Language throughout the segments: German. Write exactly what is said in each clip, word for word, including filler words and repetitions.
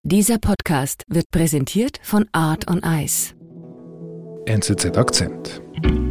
Dieser Podcast wird präsentiert von Art on Ice. N Z Z Akzent.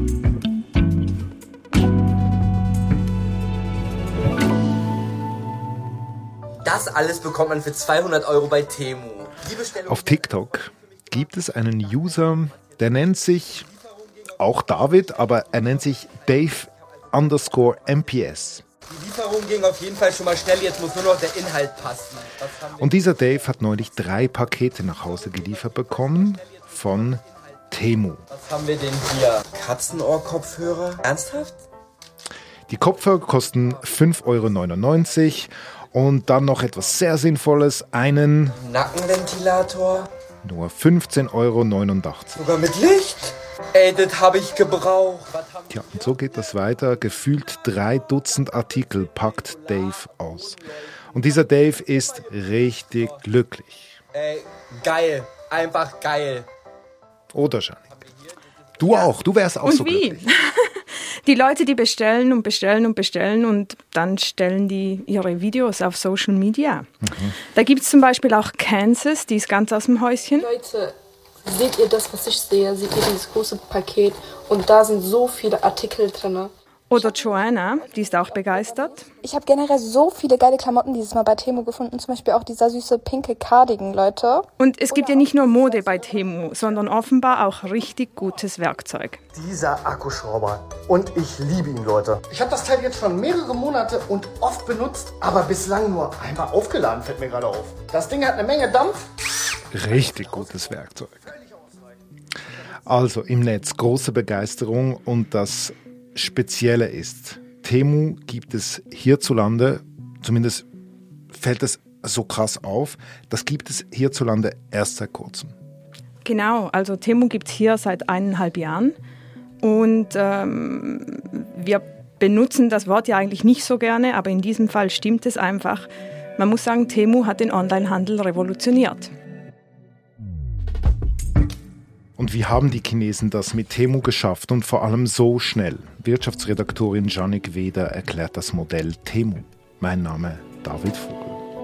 Das alles bekommt man für zweihundert Euro bei Temu. Auf TikTok gibt es einen User, der nennt sich auch David, aber er nennt sich Dave underscore M P S. Die Lieferung ging auf jeden Fall schon mal schnell, jetzt muss nur noch der Inhalt passen. Und dieser Dave hat neulich drei Pakete nach Hause geliefert bekommen von Temu. Was haben wir denn hier? Katzenohr-Kopfhörer? Ernsthaft? Die Kopfhörer kosten fünf Euro neunundneunzig und dann noch etwas sehr Sinnvolles, einen Nackenventilator? Nur fünfzehn Euro neunundachtzig. Sogar mit Licht? Ey, das habe ich gebraucht. Tja, und so geht das weiter. Gefühlt drei Dutzend Artikel packt Dave aus. Und dieser Dave ist richtig glücklich. Ey, geil. Einfach geil. Oder, Janik? Du ja. auch, du wärst auch und so wie? glücklich. Die Leute, die bestellen und bestellen und bestellen und dann stellen die ihre Videos auf Social Media. Mhm. Da gibt es zum Beispiel auch Kansas, die ist ganz aus dem Häuschen. Leute, seht ihr das, was ich sehe? Seht ihr dieses große Paket? Und da sind so viele Artikel drin. Oder Joanna, die ist auch begeistert. Ich habe generell so viele geile Klamotten dieses Mal bei Temu gefunden. Zum Beispiel auch dieser süße pinke Cardigan, Leute. Und es gibt ja nicht nur Mode bei Temu, sondern offenbar auch richtig gutes Werkzeug. Dieser Akkuschrauber. Und ich liebe ihn, Leute. Ich habe das Teil jetzt schon mehrere Monate und oft benutzt, aber bislang nur einmal aufgeladen, fällt mir gerade auf. Das Ding hat eine Menge Dampf. Richtig gutes Werkzeug. Also im Netz große Begeisterung und das Spezielle ist, Temu gibt es hierzulande, zumindest fällt es so krass auf, das gibt es hierzulande erst seit kurzem. Genau, also Temu gibt es hier seit eineinhalb Jahren und ähm, wir benutzen das Wort ja eigentlich nicht so gerne, aber in diesem Fall stimmt es einfach. Man muss sagen, Temu hat den Onlinehandel revolutioniert. Und wie haben die Chinesen das mit Temu geschafft und vor allem so schnell? Wirtschaftsredaktorin Janik Weder erklärt das Modell Temu. Mein Name David Vogel.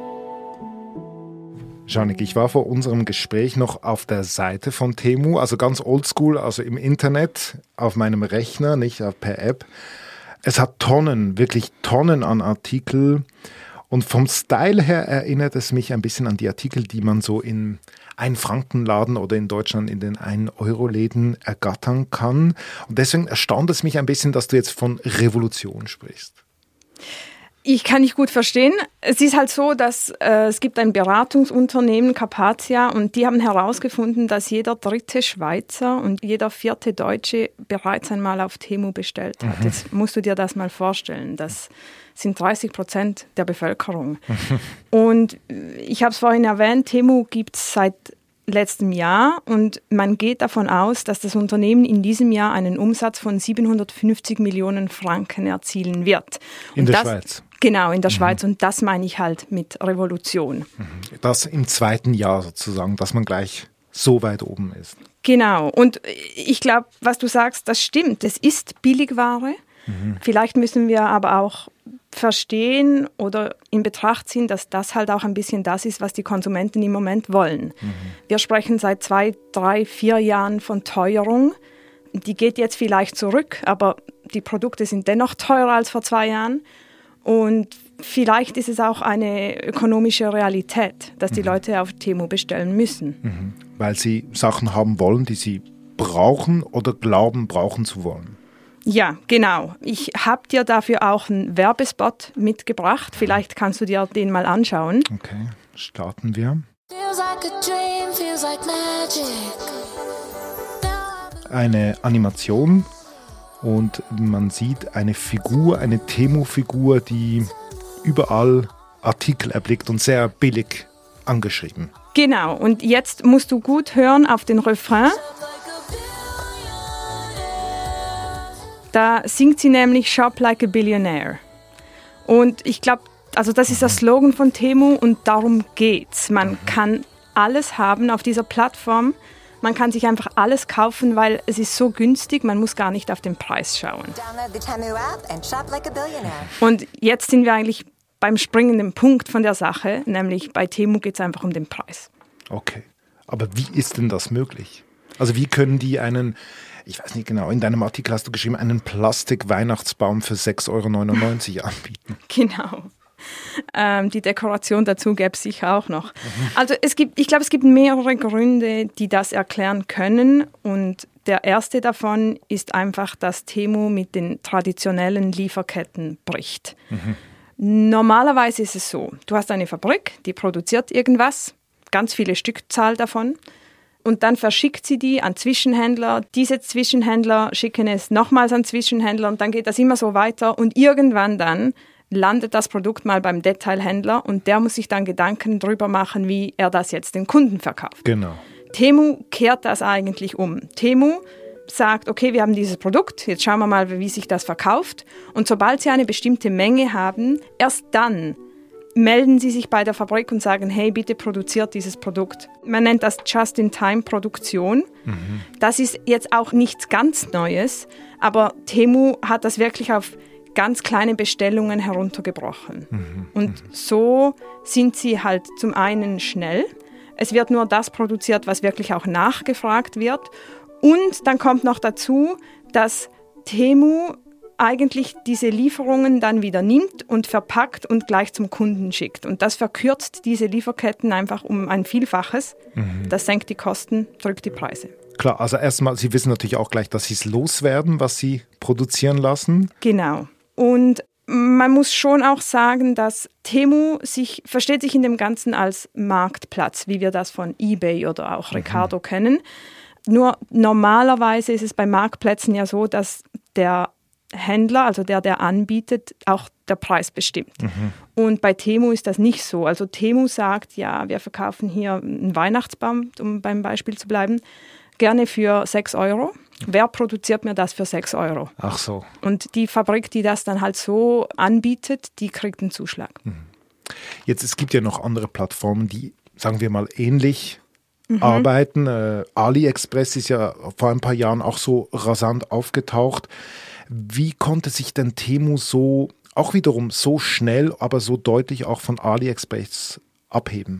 Janik, ich war vor unserem Gespräch noch auf der Seite von Temu, also ganz oldschool, also im Internet, auf meinem Rechner, nicht per App. Es hat Tonnen, wirklich Tonnen an Artikel. Und vom Style her erinnert es mich ein bisschen an die Artikel, die man so in Ein-Franken-Laden oder in Deutschland in den ein-Euro-Läden ergattern kann. Und deswegen erstaunt es mich ein bisschen, dass du jetzt von Revolution sprichst. Ich kann nicht gut verstehen. Es ist halt so, dass äh, es gibt ein Beratungsunternehmen, Carpathia, und die haben herausgefunden, dass jeder dritte Schweizer und jeder vierte Deutsche bereits einmal auf Temu bestellt hat. Mhm. Jetzt musst du dir das mal vorstellen. Das sind dreißig Prozent der Bevölkerung. Und ich habe es vorhin erwähnt, Temu gibt es seit letztem Jahr und man geht davon aus, dass das Unternehmen in diesem Jahr einen Umsatz von siebenhundertfünfzig Millionen Franken erzielen wird. In und der das, Schweiz? Genau, in der mhm. Schweiz. Und das meine ich halt mit Revolution. Das im zweiten Jahr sozusagen, dass man gleich so weit oben ist. Genau. Und ich glaube, was du sagst, das stimmt. Es ist Billigware. Mhm. Vielleicht müssen wir aber auch verstehen oder in Betracht ziehen, dass das halt auch ein bisschen das ist, was die Konsumenten im Moment wollen. Mhm. Wir sprechen seit zwei, drei, vier Jahren von Teuerung. Die geht jetzt vielleicht zurück, aber die Produkte sind dennoch teurer als vor zwei Jahren. Und vielleicht ist es auch eine ökonomische Realität, dass die mhm. Leute auf Temu bestellen müssen. Mhm. Weil sie Sachen haben wollen, die sie brauchen oder glauben, brauchen zu wollen. Ja, genau. Ich habe dir dafür auch einen Werbespot mitgebracht. Vielleicht kannst du dir den mal anschauen. Okay, starten wir. Eine Animation und man sieht eine Figur, eine Temu-Figur, die überall Artikel erblickt und sehr billig angeschrieben. Genau, und jetzt musst du gut hören auf den Refrain. Da singt sie nämlich Shop like a Billionaire. Und ich glaube, also das ist der Slogan von Temu und darum geht's. Man kann alles haben auf dieser Plattform. Man kann sich einfach alles kaufen, weil es ist so günstig, man muss gar nicht auf den Preis schauen. Und jetzt sind wir eigentlich beim springenden Punkt von der Sache, nämlich bei Temu geht es einfach um den Preis. Okay, aber wie ist denn das möglich? Also wie können die einen, ich weiß nicht genau, in deinem Artikel hast du geschrieben, einen Plastik-Weihnachtsbaum für sechs Euro neunundneunzig anbieten? Genau. Ähm, die Dekoration dazu gäbe es sicher auch noch. Mhm. Also es gibt, ich glaube, es gibt mehrere Gründe, die das erklären können. Und der erste davon ist einfach, dass Temu mit den traditionellen Lieferketten bricht. Mhm. Normalerweise ist es so, du hast eine Fabrik, die produziert irgendwas, ganz viele Stückzahl davon. Und dann verschickt sie die an Zwischenhändler. Diese Zwischenhändler schicken es nochmals an Zwischenhändler und dann geht das immer so weiter. Und irgendwann dann landet das Produkt mal beim Detailhändler und der muss sich dann Gedanken drüber machen, wie er das jetzt den Kunden verkauft. Genau. Temu kehrt das eigentlich um. Temu sagt, okay, wir haben dieses Produkt, jetzt schauen wir mal, wie sich das verkauft. Und sobald sie eine bestimmte Menge haben, erst dann melden sie sich bei der Fabrik und sagen, hey, bitte produziert dieses Produkt. Man nennt das Just-in-Time-Produktion. Mhm. Das ist jetzt auch nichts ganz Neues, aber Temu hat das wirklich auf ganz kleine Bestellungen heruntergebrochen. Mhm. Und so sind sie halt zum einen schnell. Es wird nur das produziert, was wirklich auch nachgefragt wird. Und dann kommt noch dazu, dass Temu eigentlich diese Lieferungen dann wieder nimmt und verpackt und gleich zum Kunden schickt. Und das verkürzt diese Lieferketten einfach um ein Vielfaches. Mhm. Das senkt die Kosten, drückt die Preise. Klar, also erstmal, Sie wissen natürlich auch gleich, dass Sie es loswerden, was Sie produzieren lassen. Genau. Und man muss schon auch sagen, dass Temu sich, versteht sich in dem Ganzen als Marktplatz, wie wir das von eBay oder auch Ricardo mhm. kennen. Nur normalerweise ist es bei Marktplätzen ja so, dass der Händler, also der, der anbietet, auch der Preis bestimmt. Mhm. Und bei Temu ist das nicht so. Also Temu sagt, ja, wir verkaufen hier einen Weihnachtsbaum, um beim Beispiel zu bleiben, gerne für sechs Euro. Wer produziert mir das für sechs Euro? Ach so. Und die Fabrik, die das dann halt so anbietet, die kriegt einen Zuschlag. Mhm. Jetzt, es gibt ja noch andere Plattformen, die, sagen wir mal, ähnlich mhm. arbeiten. Äh, AliExpress ist ja vor ein paar Jahren auch so rasant aufgetaucht. Wie konnte sich denn Temu so, auch wiederum so schnell, aber so deutlich auch von AliExpress abheben?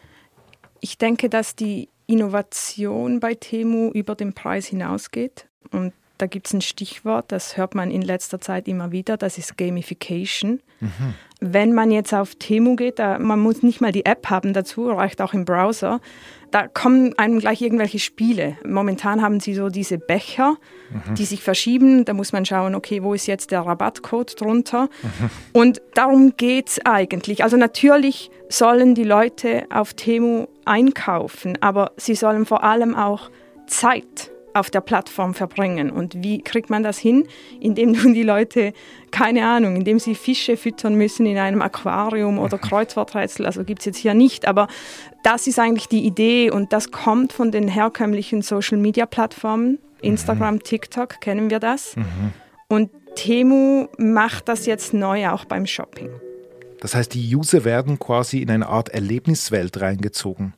Ich denke, dass die Innovation bei Temu über den Preis hinausgeht. Und da gibt es ein Stichwort, das hört man in letzter Zeit immer wieder, das ist Gamification. Mhm. Wenn man jetzt auf Temu geht, da, man muss nicht mal die App haben dazu, reicht auch im Browser, da kommen einem gleich irgendwelche Spiele. Momentan haben sie so diese Becher, mhm. die sich verschieben. Da muss man schauen, okay, wo ist jetzt der Rabattcode drunter? Mhm. Und darum geht es eigentlich. Also natürlich sollen die Leute auf Temu einkaufen, aber sie sollen vor allem auch Zeit auf der Plattform verbringen. Und wie kriegt man das hin? Indem du die Leute, keine Ahnung, indem sie Fische füttern müssen in einem Aquarium oder Kreuzworträtsel, also gibt es jetzt hier nicht, aber das ist eigentlich die Idee und das kommt von den herkömmlichen Social-Media-Plattformen, Instagram, mhm. TikTok, kennen wir das. Mhm. Und Temu macht das jetzt neu auch beim Shopping. Das heißt, die User werden quasi in eine Art Erlebniswelt reingezogen.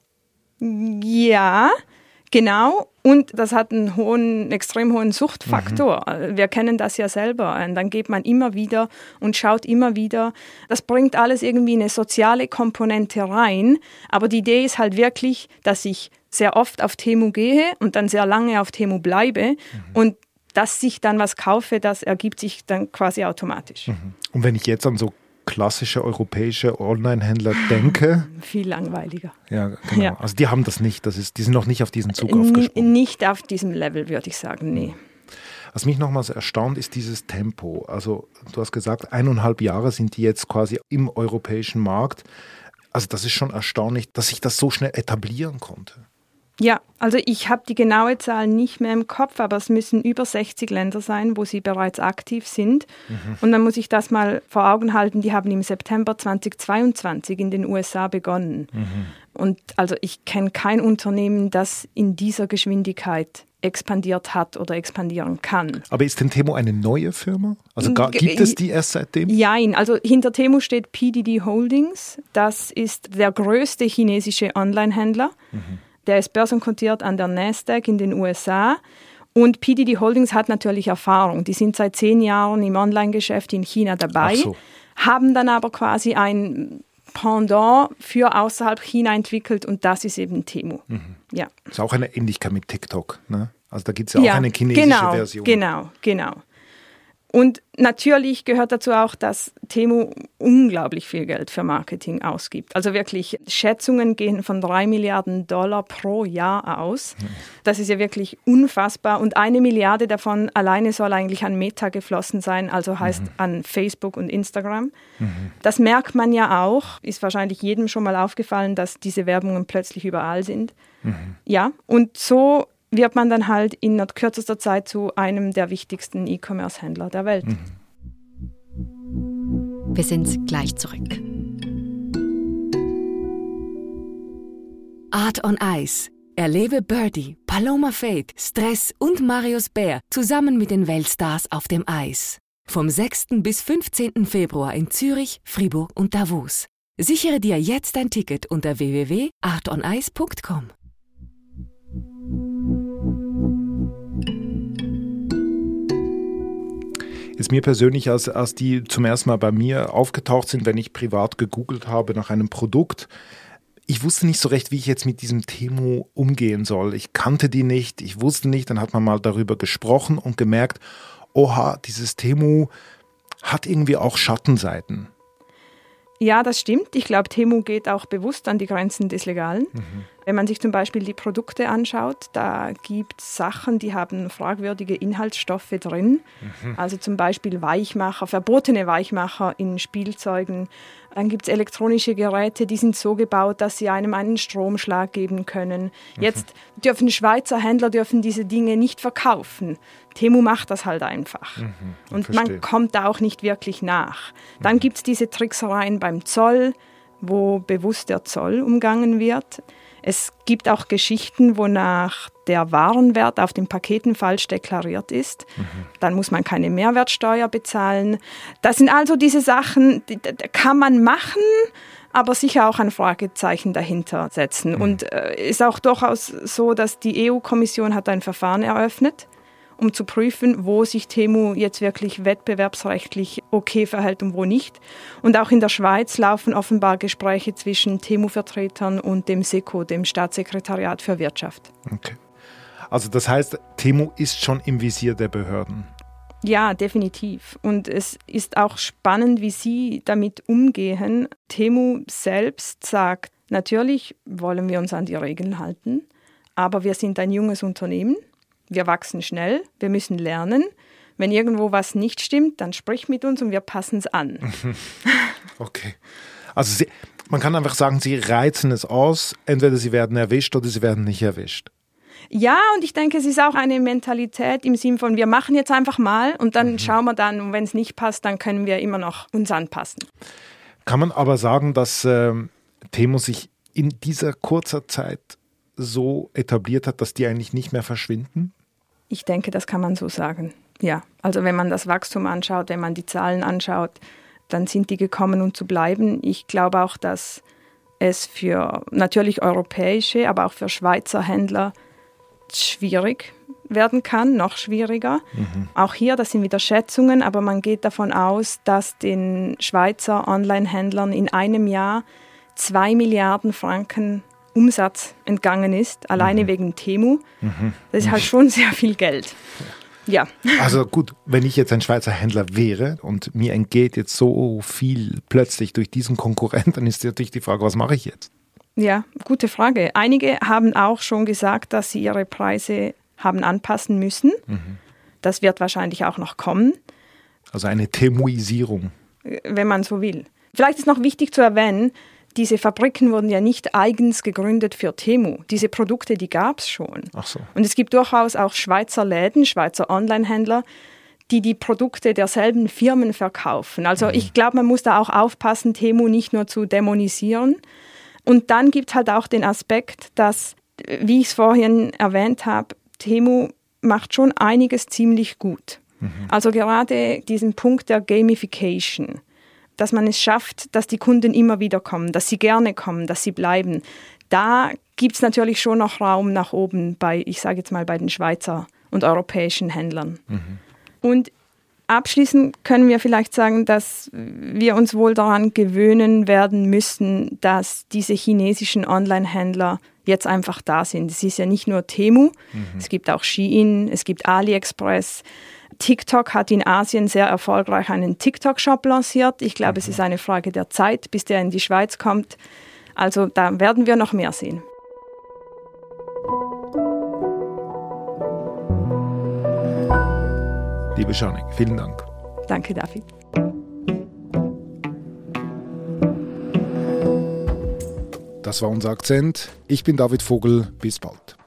Ja, genau. Und das hat einen hohen, extrem hohen Suchtfaktor. Mhm. Wir kennen das ja selber. Und dann geht man immer wieder und schaut immer wieder. Das bringt alles irgendwie eine soziale Komponente rein. Aber die Idee ist halt wirklich, dass ich sehr oft auf Temu gehe und dann sehr lange auf Temu bleibe. Mhm. Und dass ich dann was kaufe, das ergibt sich dann quasi automatisch. Mhm. Und wenn ich jetzt an so klassische europäische Online-Händler denke. Viel langweiliger. Ja, genau. Ja. Also die haben das nicht. Das ist, die sind noch nicht auf diesen Zug aufgesprungen. Nicht auf diesem Level, würde ich sagen, nee. Was mich nochmals erstaunt, ist dieses Tempo. Also du hast gesagt, eineinhalb Jahre sind die jetzt quasi im europäischen Markt. Also das ist schon erstaunlich, dass sich das so schnell etablieren konnte. Ja, also ich habe die genaue Zahl nicht mehr im Kopf, aber es müssen über sechzig Länder sein, wo sie bereits aktiv sind. Mhm. Und dann muss ich das mal vor Augen halten, die haben im September zweitausendzweiundzwanzig in den U S A begonnen. Mhm. Und also ich kenne kein Unternehmen, das in dieser Geschwindigkeit expandiert hat oder expandieren kann. Aber ist denn Temu eine neue Firma? Also gar, gibt es die erst seitdem? Nein, also hinter Temu steht P D D Holdings. Das ist der größte chinesische Online-Händler. Mhm. Der ist börsenkotiert an der Nasdaq in den U S A. Und P D D Holdings hat natürlich Erfahrung. Die sind seit zehn Jahren im Online-Geschäft in China dabei, so. Haben dann aber quasi ein Pendant für außerhalb China entwickelt und das ist eben Temu. Mhm. Ja. Ist auch eine Ähnlichkeit mit TikTok, ne? Also da gibt es ja auch ja, eine chinesische genau, Version. Genau, genau. Und natürlich gehört dazu auch, dass Temu unglaublich viel Geld für Marketing ausgibt. Also wirklich, Schätzungen gehen von drei Milliarden Dollar pro Jahr aus. Das ist ja wirklich unfassbar. Und eine Milliarde davon alleine soll eigentlich an Meta geflossen sein, also heißt mhm. an Facebook und Instagram. Mhm. Das merkt man ja auch, ist wahrscheinlich jedem schon mal aufgefallen, dass diese Werbungen plötzlich überall sind. Mhm. Ja, und so wird man dann halt in kürzester Zeit zu einem der wichtigsten E-Commerce-Händler der Welt. Mhm. Wir sind gleich zurück. Art on Ice. Erlebe Birdie, Paloma Faith, Stress und Marius Bär zusammen mit den Weltstars auf dem Eis. Vom sechsten bis fünfzehnten Februar in Zürich, Fribourg und Davos. Sichere dir jetzt ein Ticket unter w w w punkt art on ice punkt com. Ist mir persönlich, als, als die zum ersten Mal bei mir aufgetaucht sind, wenn ich privat gegoogelt habe nach einem Produkt, ich wusste nicht so recht, wie ich jetzt mit diesem Temu umgehen soll. Ich kannte die nicht, ich wusste nicht, dann hat man mal darüber gesprochen und gemerkt, oha, dieses Temu hat irgendwie auch Schattenseiten. Ja, das stimmt. Ich glaube, Temu geht auch bewusst an die Grenzen des Legalen. Mhm. Wenn man sich zum Beispiel die Produkte anschaut, da gibt es Sachen, die haben fragwürdige Inhaltsstoffe drin. Mhm. Also zum Beispiel Weichmacher, verbotene Weichmacher in Spielzeugen. Dann gibt es elektronische Geräte, die sind so gebaut, dass sie einem einen Stromschlag geben können. Mhm. Jetzt dürfen Schweizer Händler dürfen diese Dinge nicht verkaufen. Temu macht das halt einfach. Mhm, und verstehe. Man kommt da auch nicht wirklich nach. Dann mhm. gibt es diese Tricksereien beim Zoll, wo bewusst der Zoll umgangen wird. Es gibt auch Geschichten, wonach der Warenwert auf den Paketen falsch deklariert ist. Mhm. Dann muss man keine Mehrwertsteuer bezahlen. Das sind also diese Sachen, die, die kann man machen, aber sicher auch ein Fragezeichen dahinter setzen. Mhm. Und äh, ist auch durchaus so, dass die E U-Kommission hat ein Verfahren eröffnet, um zu prüfen, wo sich Temu jetzt wirklich wettbewerbsrechtlich okay verhält und wo nicht. Und auch in der Schweiz laufen offenbar Gespräche zwischen Temu-Vertretern und dem SECO, dem Staatssekretariat für Wirtschaft. Okay. Also das heißt, Temu ist schon im Visier der Behörden? Ja, definitiv. Und es ist auch spannend, wie Sie damit umgehen. Temu selbst sagt, natürlich wollen wir uns an die Regeln halten, aber wir sind ein junges Unternehmen. Wir wachsen schnell, wir müssen lernen. Wenn irgendwo was nicht stimmt, dann sprich mit uns und wir passen es an. Okay. Also Sie, man kann einfach sagen, Sie reizen es aus. Entweder Sie werden erwischt oder Sie werden nicht erwischt. Ja, und ich denke, es ist auch eine Mentalität im Sinne von, wir machen jetzt einfach mal und dann mhm. schauen wir dann, und wenn es nicht passt, dann können wir immer noch uns anpassen. Kann man aber sagen, dass äh, Temu sich in dieser kurzer Zeit so etabliert hat, dass die eigentlich nicht mehr verschwinden? Ich denke, das kann man so sagen. Ja, also wenn man das Wachstum anschaut, wenn man die Zahlen anschaut, dann sind die gekommen, um zu bleiben. Ich glaube auch, dass es für natürlich europäische, aber auch für Schweizer Händler schwierig werden kann, noch schwieriger. Mhm. Auch hier, das sind wieder Schätzungen, aber man geht davon aus, dass den Schweizer Online-Händlern in einem Jahr zwei Milliarden Franken Umsatz entgangen ist, alleine mhm. wegen Temu. Mhm. Das ist halt schon sehr viel Geld. Ja. Also gut, wenn ich jetzt ein Schweizer Händler wäre und mir entgeht jetzt so viel plötzlich durch diesen Konkurrenten, dann ist natürlich die Frage, was mache ich jetzt? Ja, gute Frage. Einige haben auch schon gesagt, dass sie ihre Preise haben anpassen müssen. Mhm. Das wird wahrscheinlich auch noch kommen. Also eine Temuisierung. Wenn man so will. Vielleicht ist noch wichtig zu erwähnen, diese Fabriken wurden ja nicht eigens gegründet für Temu. Diese Produkte, die gab es schon. Ach so. Und es gibt durchaus auch Schweizer Läden, Schweizer Online-Händler, die die Produkte derselben Firmen verkaufen. Also mhm. ich glaube, man muss da auch aufpassen, Temu nicht nur zu dämonisieren. Und dann gibt es halt auch den Aspekt, dass, wie ich es vorhin erwähnt habe, Temu macht schon einiges ziemlich gut. Mhm. Also gerade diesen Punkt der Gamification, dass man es schafft, dass die Kunden immer wieder kommen, dass sie gerne kommen, dass sie bleiben. Da gibt es natürlich schon noch Raum nach oben bei, ich sage jetzt mal, bei den Schweizer und europäischen Händlern. Mhm. Und Abschließend können wir vielleicht sagen, dass wir uns wohl daran gewöhnen werden müssen, dass diese chinesischen Online-Händler jetzt einfach da sind. Es ist ja nicht nur Temu, mhm. es gibt auch Shein, es gibt AliExpress. TikTok hat in Asien sehr erfolgreich einen TikTok-Shop lanciert. Ich glaube, mhm. es ist eine Frage der Zeit, bis der in die Schweiz kommt. Also da werden wir noch mehr sehen. Liebe Janik, vielen Dank. Danke, David. Das war unser Akzent. Ich bin David Vogel. Bis bald.